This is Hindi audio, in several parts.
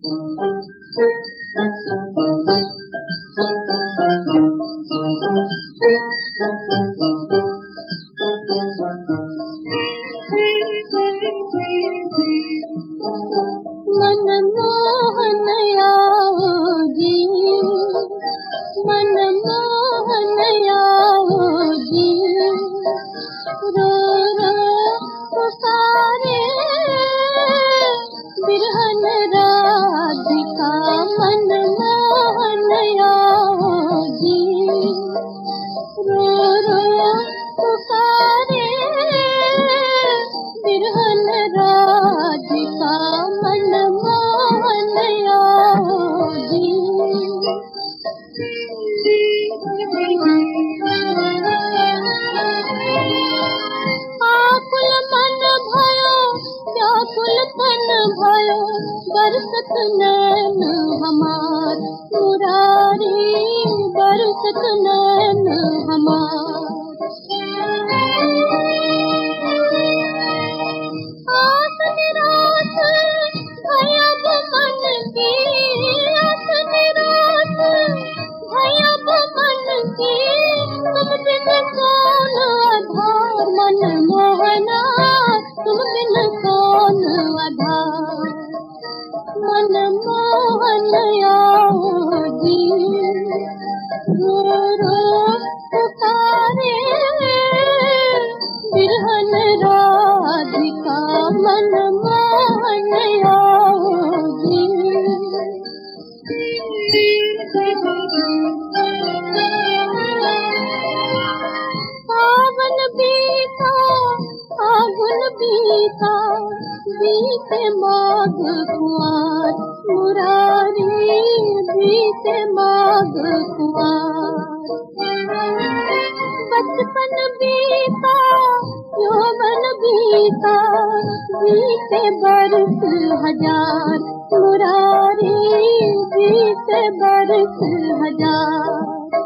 मनमोहन आओ जी, मनमोहन आओ जी, रो रो पुकारे बिरहन राधिका। मनमोहन आओ जी, रो रो पुकारे बिरहन राधिका। मनमोहन आओ जी। आकुल मन भयो व्याकुल तन भयो, बरसत नैन हमार मुरारी, बरसत नैन हमार। आस निराश भयब मन की, आस निराश भयब मन की, तुम बिन कौन आधार। मनमोहना तुम बिन कौन आधार। मनमोहन आओ जी, रो रो पुकारे बिरहन राधिका। मनमोहन आओ जी। सावन बीता फागुन बीता, बीते माघ कुआर मुरारी, बीते माघ कुआर। बचपन बीता यौवन बीता, बीते बरस हजार मुरारी, बीते बरस हजार।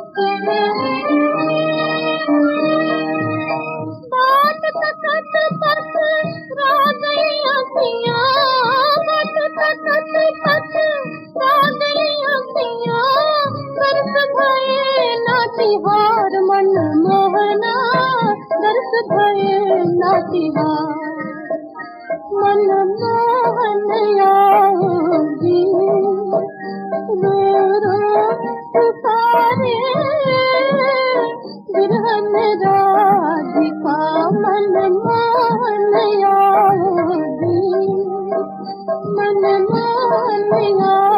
बाट तकत पत रा गई अखियाँ, बाट तकत पत रा गई अखियाँ, दर्द भये नातिहार। मनमोहना दर्द भये नातिहार। मनमोहन आओ जी, रो रो पुकारे बिरहन राधिका। मनमोहन आओ जी, मनमोहन आओ।